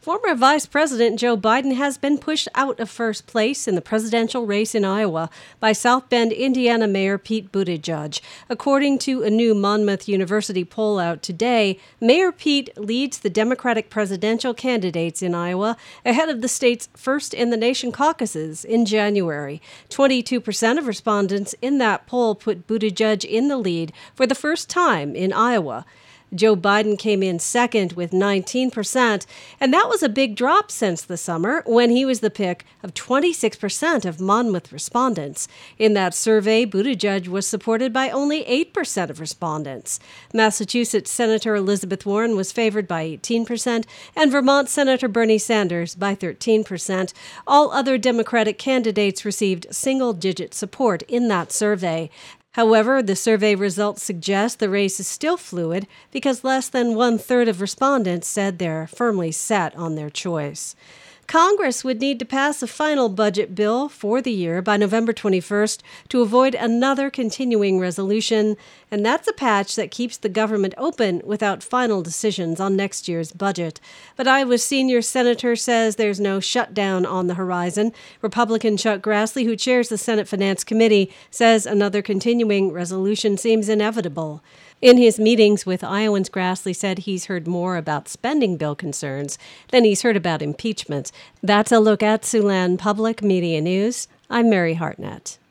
Former Vice President Joe Biden has been pushed out of first place in the presidential race in Iowa by South Bend, Indiana Mayor Pete Buttigieg. According to a new Monmouth University poll out today, Mayor Pete leads the Democratic presidential candidates in Iowa ahead of the state's first-in-the-nation caucuses in January. 22% of respondents in that poll put Buttigieg in the lead for the first time in Iowa. Joe Biden came in second with 19%, and that was a big drop since the summer when he was the pick of 26% of Monmouth respondents. In that survey, Buttigieg was supported by only 8% of respondents. Massachusetts Senator Elizabeth Warren was favored by 18%, and Vermont Senator Bernie Sanders by 13%. All other Democratic candidates received single-digit support in that survey. However, the survey results suggest the race is still fluid because less than one-third of respondents said they're firmly set on their choice. Congress would need to pass a final budget bill for the year by November 21st to avoid another continuing resolution, and that's a patch that keeps the government open without final decisions on next year's budget. But Iowa's senior senator says there's no shutdown on the horizon. Republican Chuck Grassley, who chairs the Senate Finance Committee, says another continuing resolution seems inevitable. In his meetings with Iowans, Grassley said he's heard more about spending bill concerns than he's heard about impeachment. That's a look at Siouxland Public Media News. I'm Mary Hartnett.